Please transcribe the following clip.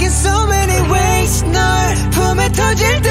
in so many ways 널 품에 터질 때